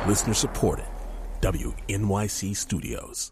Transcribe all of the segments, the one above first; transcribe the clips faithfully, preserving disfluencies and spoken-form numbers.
Listener supported. W N Y C Studios.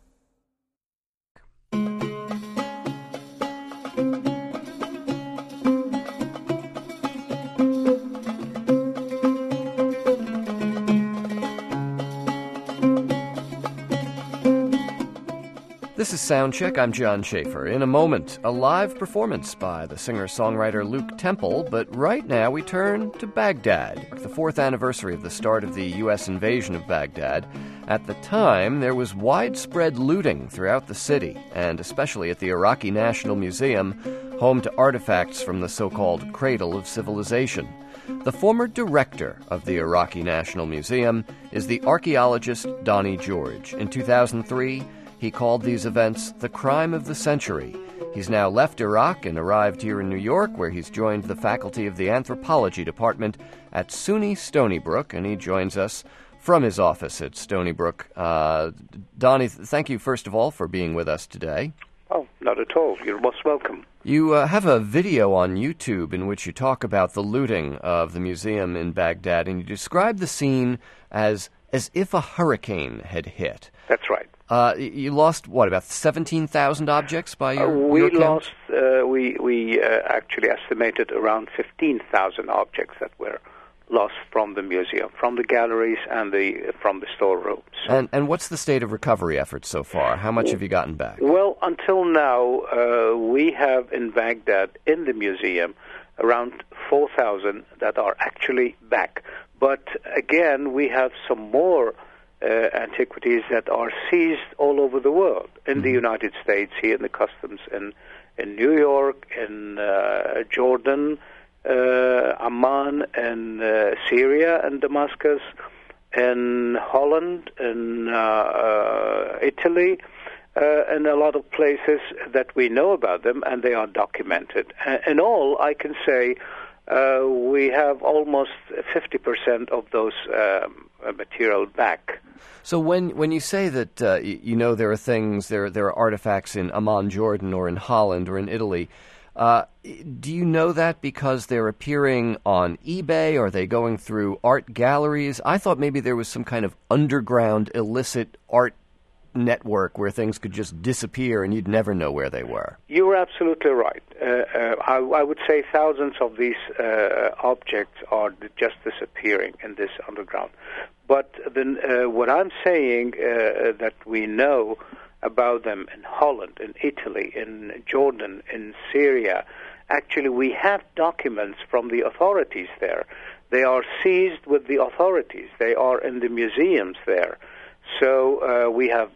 This is Soundcheck. I'm John Schaefer. In a moment, a live performance by the singer-songwriter Luke Temple, but right now we turn to Baghdad, the fourth anniversary of the start of the U S invasion of Baghdad. At the time, there was widespread looting throughout the city, and especially at the Iraqi National Museum, home to artifacts from the so-called cradle of civilization. The former director of the Iraqi National Museum is the archaeologist Donnie George. In two thousand three, he called these events the crime of the century. He's now left Iraq and arrived here in New York, where he's joined the faculty of the anthropology department at SUNY Stony Brook, and he joins us from his office at Stony Brook. Uh, Donnie, thank you, first of all, for being with us today. Oh, not at all. You're most welcome. You uh, have a video on YouTube in which you talk about the looting of the museum in Baghdad, and you describe the scene as as if a hurricane had hit. That's right. Uh, you lost, what, about seventeen thousand objects by your, uh, we your count? lost, uh, we, we uh, actually estimated around fifteen thousand objects that were lost from the museum, from the galleries and the from the storerooms. And, and what's the state of recovery efforts so far? How much have you gotten back? Well, until now, uh, we have in Baghdad, in the museum, around four thousand that are actually back. But again, we have some more Uh, antiquities that are seized all over the world, in mm-hmm. the United States, here in the customs, in, in New York, in uh, Jordan, uh, Amman, in uh, Syria and Damascus, in Holland, in uh, uh, Italy, uh, and a lot of places that we know about them, and they are documented. And in all, I can say uh, we have almost fifty percent of those um, material back. So when when you say that uh, you, you know there are things, there there are artifacts in Amman, Jordan, or in Holland, or in Italy, uh, do you know that because they're appearing on eBay? Or are they going through art galleries? I thought maybe there was some kind of underground illicit art network where things could just disappear and you'd never know where they were. You were absolutely right. Uh, uh, I, I would say thousands of these uh, objects are just disappearing in this underground. But then, uh, what I'm saying uh, that we know about them in Holland, in Italy, in Jordan, in Syria, actually we have documents from the authorities there. They are seized with the authorities. They are in the museums there. So uh, we have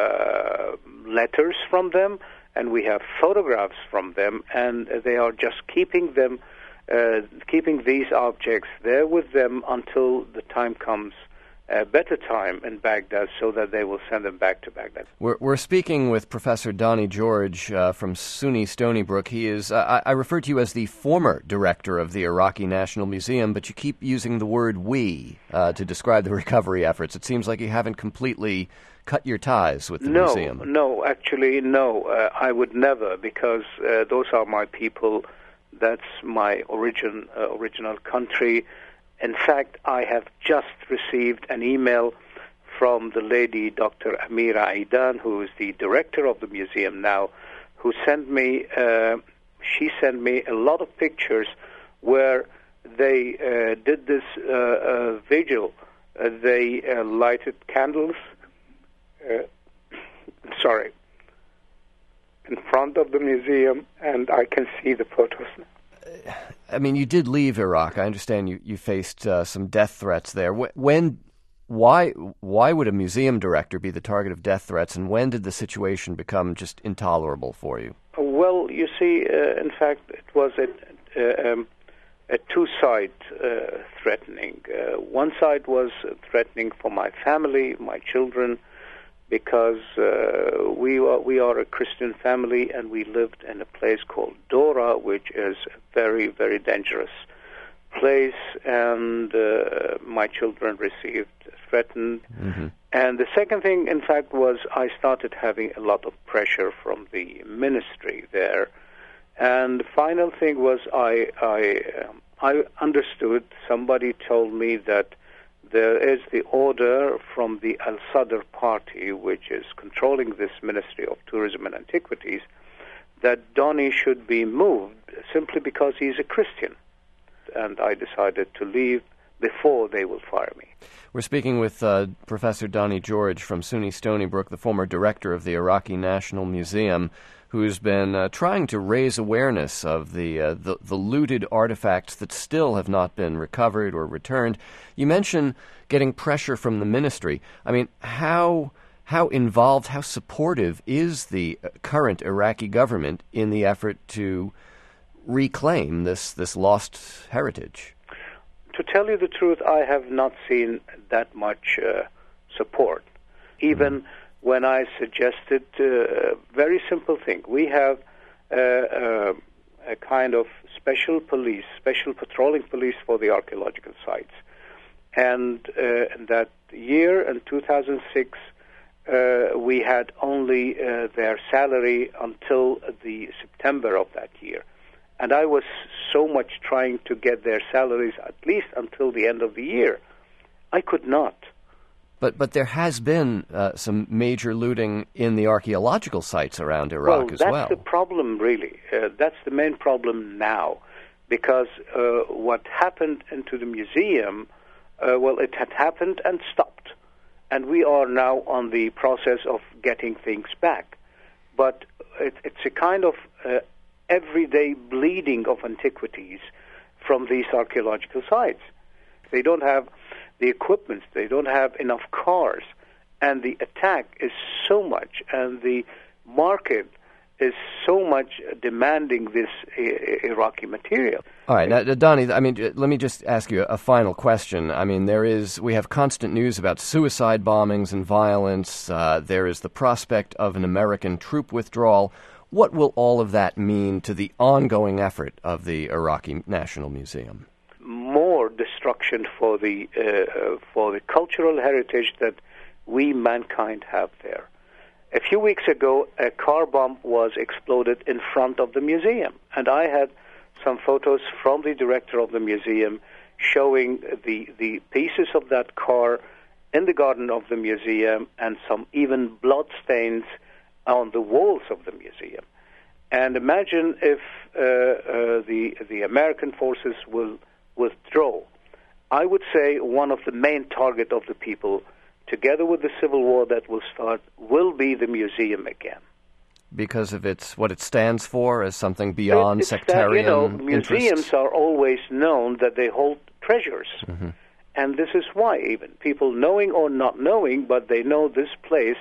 uh, letters from them, and we have photographs from them, and they are just keeping them, uh, keeping these objects there with them until the time comes, a better time in Baghdad, so that they will send them back to Baghdad. We're, we're speaking with Professor Donnie George uh, from SUNY Stony Brook. He is, uh, I, I refer to you as the former director of the Iraqi National Museum, but you keep using the word we uh, to describe the recovery efforts. It seems like you haven't completely cut your ties with the no, museum. No, actually, no. Uh, I would never, because uh, those are my people. That's my origin, uh, original country. In fact, I have just received an email from the lady, Doctor Amira Aidan, who is the director of the museum now, who sent me, uh, she sent me a lot of pictures where they uh, did this uh, uh, vigil. Uh, they uh, lighted candles, uh, sorry, in front of the museum, and I can see the photos now. I mean, you did leave Iraq. I understand you, you faced uh, some death threats there. When, why, why would a museum director be the target of death threats, and when did the situation become just intolerable for you? Well, you see, uh, in fact, it was a, uh, um, a two-side uh, threatening. Uh, one side was threatening for my family, my children, because uh, we are we are a Christian family, and we lived in a place called Dora, which is a very, very dangerous place, and uh, my children received threatened. Mm-hmm. And the second thing, in fact, was I started having a lot of pressure from the ministry there. And the final thing was I I, um, I understood, somebody told me that there is the order from the Al-Sadr party, which is controlling this Ministry of Tourism and Antiquities, that Donny should be moved simply because he's a Christian. And I decided to leave before they will fire me. We're speaking with uh, Professor Donny George from SUNY Stony Brook, the former director of the Iraqi National Museum, who's been uh, trying to raise awareness of the, uh, the the looted artifacts that still have not been recovered or returned. You mentioned getting pressure from the ministry. I mean, how how involved, how supportive is the current Iraqi government in the effort to reclaim this, this lost heritage? To tell you the truth, I have not seen that much uh, support. Even mm. when I suggested a uh, very simple thing. We have uh, uh, a kind of special police, special patrolling police for the archaeological sites. And uh, in that year, in two thousand six, uh, we had only uh, their salary until the September of that year. And I was so much trying to get their salaries at least until the end of the year. I could not. But but there has been uh, some major looting in the archaeological sites around Iraq well, as that's well. That's the problem, really. Uh, that's the main problem now. Because uh, what happened into the museum, uh, well, it had happened and stopped. And we are now on the process of getting things back. But it, it's a kind of Uh, everyday bleeding of antiquities from these archaeological sites. They don't have the equipment, they don't have enough cars, and the attack is so much, and the market is so much demanding this uh, Iraqi material. All right, now, Donny, I mean, let me just ask you a final question. I mean, there is, we have constant news about suicide bombings and violence. Uh, there is the prospect of an American troop withdrawal. What will all of that mean to the ongoing effort of the Iraqi National Museum? More destruction for the uh, for the cultural heritage that we, mankind, have there. A few weeks ago, a car bomb was exploded in front of the museum, and I had some photos from the director of the museum showing the, the pieces of that car in the garden of the museum and some even blood stains on the walls of the museum. And imagine if uh, uh, the the American forces will withdraw. I would say one of the main target of the people, together with the civil war that will start, will be the museum again. Because of its what it stands for as something beyond it's sectarian that, you know, interests? Museums are always known that they hold treasures. Mm-hmm. And this is why even people, knowing or not knowing, but they know this place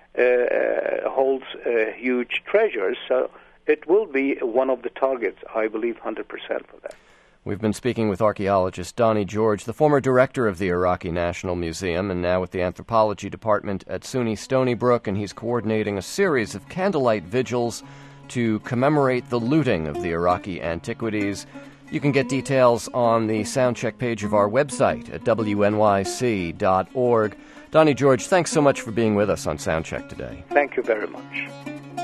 Uh, holds uh, huge treasures, so it will be one of the targets, I believe, one hundred percent for that. We've been speaking with archaeologist Donny George, the former director of the Iraqi National Museum and now with the Anthropology Department at SUNY Stony Brook, and he's coordinating a series of candlelight vigils to commemorate the looting of the Iraqi antiquities. You can get details on the Soundcheck page of our website at W N Y C dot org. Donny George, thanks so much for being with us on Soundcheck today. Thank you very much.